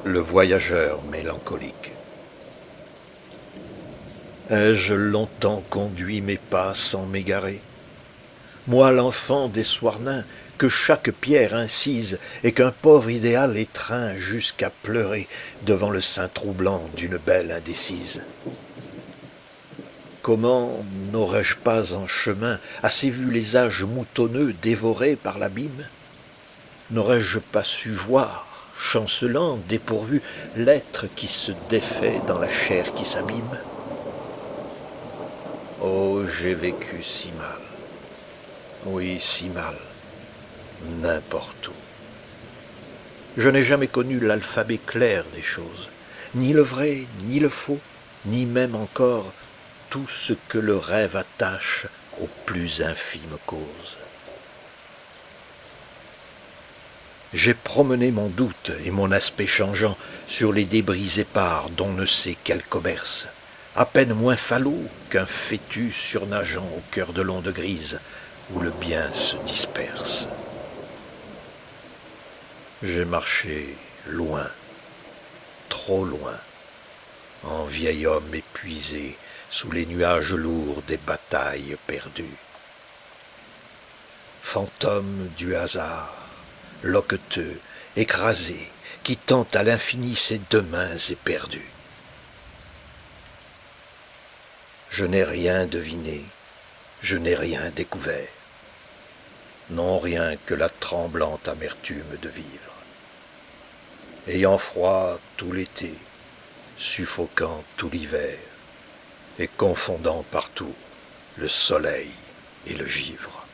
Le voyageur mélancolique. Ai-je longtemps conduit mes pas sans m'égarer? Moi l'enfant des Soirnains, que chaque pierre incise et qu'un pauvre idéal étreint jusqu'à pleurer devant le sein troublant d'une belle indécise. Comment n'aurais-je pas en chemin assez vu les âges moutonneux dévorés par l'abîme? N'aurais-je pas su voir, chancelant, dépourvu, l'être qui se défait dans la chair qui s'abîme? Oh, j'ai vécu si mal, oui, si mal, n'importe où. Je n'ai jamais connu l'alphabet clair des choses, ni le vrai, ni le faux, ni même encore tout ce que le rêve attache aux plus infimes causes. J'ai promené mon doute et mon aspect changeant sur les débris épars d'on ne sait quel commerce, à peine moins falot qu'un fœtus surnageant au cœur de l'onde grise où le bien se disperse. J'ai marché loin, trop loin, en vieil homme épuisé sous les nuages lourds des batailles perdues. Fantôme du hasard, loqueteux, écrasé, qui tente à l'infini ses deux mains éperdues. Je n'ai rien deviné, je n'ai rien découvert, non rien que la tremblante amertume de vivre. Ayant froid tout l'été, suffocant tout l'hiver, et confondant partout le soleil et le givre.